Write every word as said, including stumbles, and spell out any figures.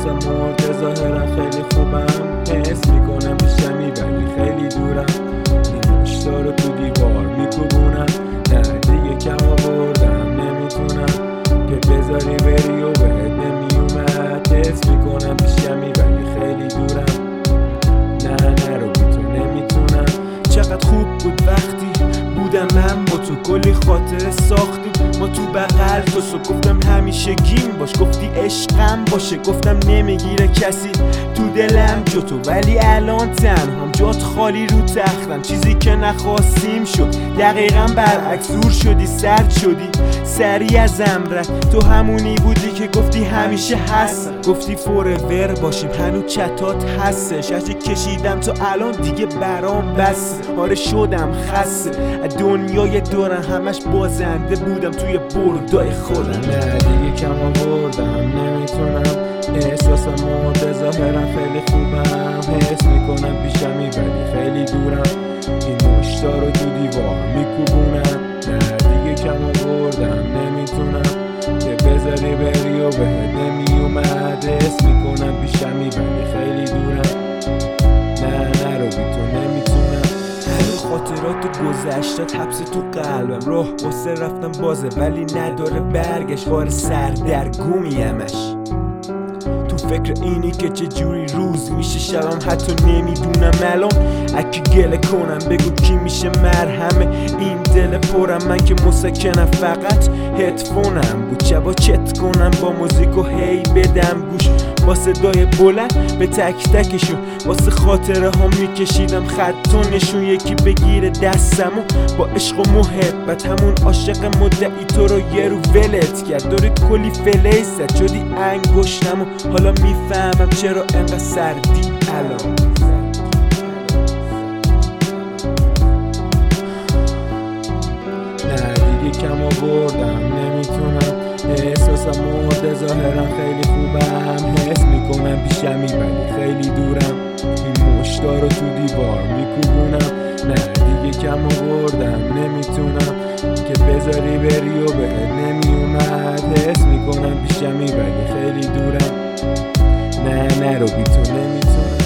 احساسم مرده ظاهرا خیلی خوبم، حس میکنم پیشمی ولی خیلی دورم، این مشتا رو تو دیوار میکوبونم، نه دیگه کم آوردم نمیتونم که بذاری بری و بهت نمیومد، حس میکنم پیشمی ولی خیلی دورم، نه نرو بی تو نمیتونم. چقدر خوب بود وقتی بودم من با تو، کلی خاطره ساختیم ما تو بغل تو سو، گفتم همیشه گیم باش، گفتی عشقم باشه، گفتم نمیگیره کسی تو دلم جو تو، ولی الان تنهام جات خالی رو تختم، چیزی که نخواستیم شد دقیقا برعکس، دور شدی سرد شدی سری ازم رفت، تو همونی بودی که گفتی همیشه هست، گفتی فورور باشیم هنو چتات هستش، هرچی کشیدم تو الان دیگه برام بس، آره شدم خسته دنیای دورم همش بازنده بودم توی بردای خودم، نه دیگه کم آوردم نمیتونم، احساسم مرده ظاهرا خیلی خوبم، حس میکنم پیشمی ولی خیلی دورم، این مشتا رو تو دیوار میکوبونم، نه دیگه کم آوردم نمیتونم که بذاری بری و بهت نمیومد، حس میکنم پیشمی ولی خیلی دورم، نه نرو بی تو نمیتونم. خاطرات گذشتت حبس تو قلبم، راه واسه رفتم بازه ولی نداره برگشت، بار سردرگمی همش تو فکر اینی که چه جوری روز میشه شبم، حتی نمیدونم الان اکی گله کنم، بگو کی میشه مرهم این دل پرم، من که مسکنم فقط هدفونم بود، شبا چت کنم با موزیک و هی بدم گوش با صدای بلند به تک تکشون، واسه خاطره ها میکشیدم خط و نشون، یکی بگیره دستم و با عشق و محبت همون عاشق مدعی تو رو یه رو ولت کرد، داری کلی فلیست شدی انگشتم و حالا میفهمم چرا انقدر سردی الان. نه دیگه کم آوردم نمیتونم، احساسم مرده ظاهرا خیلی خوبم، حس میکنم پیشمی ولی خیلی دورم، این مشتا رو تو دیوار میکوبونم، نه دیگه کم آوردم نمیتونم که بذاری بری و بهت نمیومد، حس میکنم پیشمی ولی خیلی دورم، نه نرو بی تو نمیتونم.